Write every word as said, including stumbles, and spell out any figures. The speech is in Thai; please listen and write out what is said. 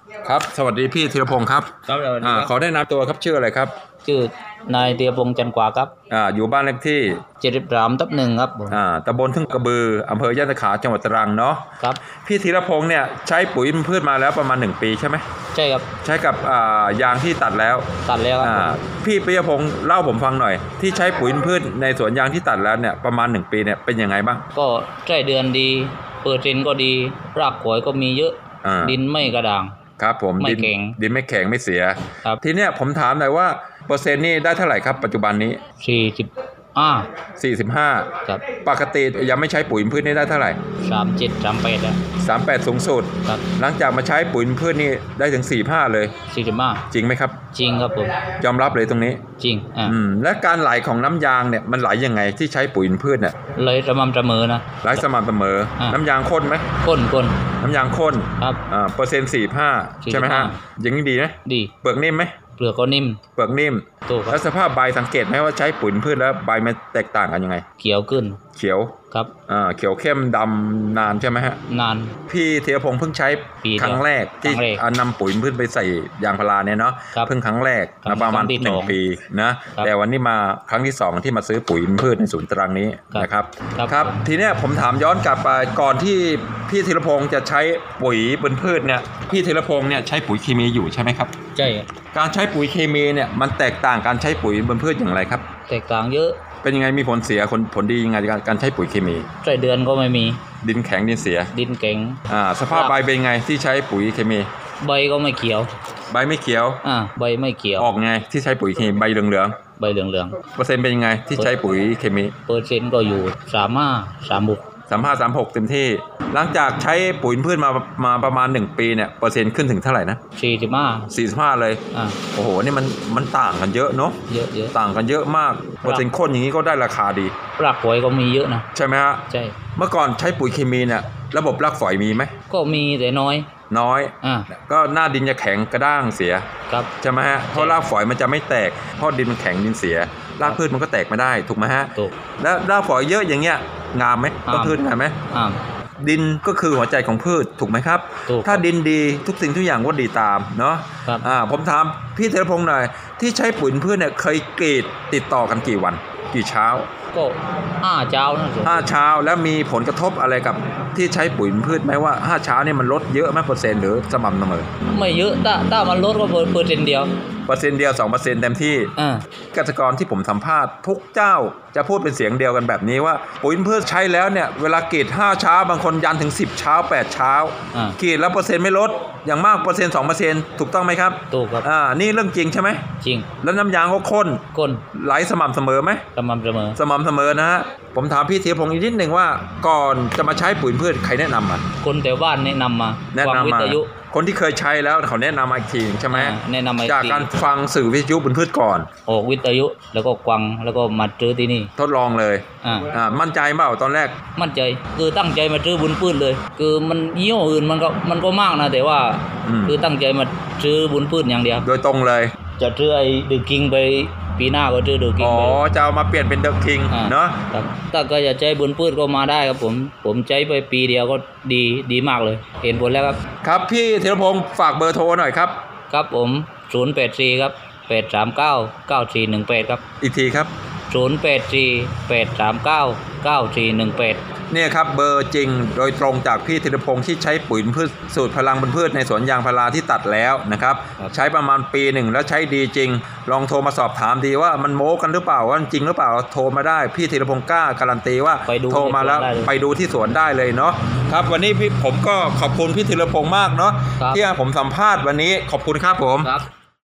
ครับสวัสดีพี่ธีรพงศ์ครับครับสวัสดีอ่าครับขอได้นำตัวครับชื่ออะไรครับชื่อนายเตียพงษ์จันทร์กว่าครับอ่าอยู่บ้านเลขที่เจ็ดสิบสามทับหนึ่งครับผมอ่าตำบลทุ่งกระบืออำเภอย่านตะขาจังหวัดตรังเนาะครับพี่ธีรพงศ์เนี่ยใช้ปุ๋ยพืชมาแล้วประมาณหนึ่งปีใช่ไหมใช่ครับใช้กับอ่ายางที่ตัดแล้วตัดแล้วครับอ่าพี่ธีรพงศ์เล่าผมฟังหน่อยที่ใช้ปุ๋ยพืชในสวนยางที่ตัดแล้วเนี่ยประมาณหนึ่งปีเนี่ยเป็นยังไงบ้างก็ใช้เดือนดีเปอร์เซ็นต์ก็ดีรากขวยก็มีเยอะดินไม่กระด่างครับผมไม่แข็งดินไม่แข็งไม่เสียครับทีเนี้ยผมถามหน่อยว่าเปอร์เซ็นต์นี่ได้เท่าไหร่ครับปัจจุบันนี้สี่สิบอ่าสี่สิบห้าครับปกติยังไม่ใช้ปุ๋ยพืชนี่ได้เท่าไหร่สามเจ็ดสามแปดอ่ะสามแปดสูงสุดครับหลังจากมาใช้ปุ๋ยพืชนี่ได้ถึงสี่ห้าเลยสี่สิบห้าจริงไหมครับจริงครับผมยอมรับเลยตรงนี้จริงอ่าอืมและการไหลของน้ำยางเนี่ยมันไหลยังไงที่ใช้ปุ๋ยพืชเนี่ยไหลสม่ำเสมอนะไหลสม่ำเสมอน้ำยางข้นไหมข้นข้นน้ำยางข้นครับอ่าเปอร์เซ็นต์สี่ห้าใช่ไหมฮะอย่างนี้ดีไหมดีเปลือกนิ่มไหมเปลือกก็นิ่มเปลือกนิ่มแล้วสภาพใบสังเกตไหมว่าใช้ปุ๋ยพืชแล้วใบมันแตกต่างกันยังไงเขียวขึ้นเขียวครับอ่าเขียวเข้มดำนานใช่ไหมฮะนานพี่ธีรพงษ์เพิ่งใช้ครั้งแรกที่นำปุ๋ยพืชไปใส่ยางพาราเนี่ยเนาะเพิ่งครั้งแรกมาประมาณหนึ่งปีนะแต่วันนี้มาครั้งที่สองที่มาซื้อปุ๋ยพืชในศูนย์ตรังนี้นะครับครับทีเนี้ยผมถามย้อนกลับไปก่อนที่พี่ธีรพงษ์จะใช้ปุ๋ยพืชเนี่ยพี่ธีรพงษ์เนี่ยใช้ปุ๋ยเคมีอยู่ใช่ไหมครับใช่การใช้ปุ๋ยเคมีเนี่ยมันแตกต่างการใช้ปุ๋ยบนพืชอย่างไรครับแตกต่างเยอะเป็นยังไงมีผลเสียผลดียังไงการใช้ปุ๋ยเคมีใช้เดือนก็ไม่มีดินแข็งดินเสียดินแข็งอ่าสภาพใบเป็นไงที่ใช้ปุ๋ยเคมีใบก็ไม่เขียวใบไม่เขียวอ่าใบไม่เขียวออกไงที่ใช้ปุ๋ยเคมีใบเหลืองๆใบเหลืองๆเปอร์เซ็นต์เป็นยังไงที่ใช้ปุ๋ยเคมีเปอร์เซ็นต์ก็อยู่สามห้าสามหกสามห้าสามหกเต็มที่หลังจากใช้ปุ๋ยพืชมามาประมาณหนึ่งปีเนี่ยเปอร์เซ็นต์ขึ้นถึงเท่าไหร่นะสี่สิบห้าสี่สิบห้าเลยอ่าโอ้โหนี่มันมันต่างกันเยอะเนาะเยอะเยอะต่างกันเยอะมากเปอร์เซ็นต์ข้นอย่างนี้ก็ได้ราคาดีรากฝอยก็มีเยอะนะใช่ไหมฮะใช่เมื่อก่อนใช้ปุ๋ยเคมีเนี่ยระบบรากฝอยมีไหมก็มีแต่น้อยน้อยอ่าก็หน้าดินจะแข็งกระด้างเสียครับใช่ไหมฮะเพราะรากฝอยมันจะไม่แตกเพราะดินมันแข็งดินเสียรากพืชมันก็แตกไม่ได้ถูกไหมฮะถูกแล้วรากฝอยเยอะอย่างเงี้ยงามไหมต้นพืชงามไหมอ่าดินก็คือหัวใจของพืชถูกไหมครับถ้าดินดีทุกสิ่งทุกอย่างก็ดีตามเนาะอ่าผมถามพี่ธีรพงษ์หน่อยที่ใช้ปุ๋ยพืชเนี่ยเคยกรีดติดต่อกันกี่วันกี่เช้าก็ห้าเช้านะห้าเช้าแล้วมีผลกระทบอะไรกับที่ใช้ปุ๋ยพืชไหมว่าห้าเช้านี่มันลดเยอะไหมเปอร์เซ็นต์หรือสม่ำเสมอไม่เยอะถ้าถ้ามันลดก็เปอร์เซ็นต์เดียวเปอร์เซ็นต์เดียวสองเปอร์เซ็นต์เต็มที่เกษตรกรที่ผมสัมภาษณ์ทุกเจ้าจะพูดเป็นเสียงเดียวกันแบบนี้ว่าปุ๋ยพืชใช้แล้วเนี่ยเวลากรีดห้าเช้าบางคนยันถึงสิบเช้าแปดเช้ากรีดแล้วเปอร์เซ็นต์ไม่ลดอย่างมากเปอร์เซ็นต์สองเปอร์เซ็นต์ถูกต้องไหมครับถูกครับอ่านี่เรื่องจริงใช่ไหมจริงแล้วน้ำยางก็ข้นข้นไหลสม่ำเสมอไหมสม่ำเสมอสม่ำเสมอนะฮะผมถามพี่ธีรพงษ์อีกนิดหนึ่งว่าก่อนจะมาใช้ปุ๋ยพืชใครแนะนำมาคนแถวบ้านแนะนำมาแนะนำมาคนที่เคยใช้แล้วเขาแนะนำมาอีกทีใช่ไหมแนะนำมาจากการฟังสื่อวิทยุบนพืชก่อนออกวิทยุแล้วก็ฟังแล้วก็มาซื้อที่นี่ทดลองเลยอ่าอ่ามั่นใจเปล่าตอนแรกมั่นใจคือตั้งใจมาซื้อบุญพืชเลยคือมันยี่ห้ออื่นมันก็มันก็มากนะแต่ว่าคือตั้งใจมาซื้อบุญพืชอย่างเดียวโดยตรงเลยจะซื้อไอ้เดอะคิงไปปีหน้าก็ซื้อเดอะคิงอ๋อจะเอามาเปลี่ยนเป็นเดอะคิงเนาะถ้าก็จะใช้บุญพืชก็มาได้ครับผมผมใช้ไปปีเดียวก็ดีดีมากเลยเห็นผลแล้วครับครับพี่ธีรพงษ์ฝากเบอร์โทรหน่อยครับครับผมศูนย์แปดสี่ครับแปดสามเก้าเก้าสี่หนึ่งแปดครับอีกทีครับศูนย์แปดสี่แปดสามเก้าเก้าสี่หนึ่งแปดเนี่ยครับเบอร์จริงโดยตรงจากพี่ธีรพงษ์ที่ใช้ปุ๋ยพืชสูตรพลังบนพืชในสวนยางพาราที่ตัดแล้วนะครับใช้ประมาณปีหนึ่งแล้วใช้ดีจริงลองโทรมาสอบถามดีว่ามันโม้กันหรือเปล่าว่าจริงหรือเปล่าโทรมาได้พี่ธีรพงษ์กล้าการันตีว่าโทรมาแล้วไปดูที่สวนได้เลยเนาะครับวันนี้พี่ผมก็ขอบคุณพี่ธีรพงษ์มากเนาะที่ผมสัมภาษณ์วันนี้ขอบคุณครับผม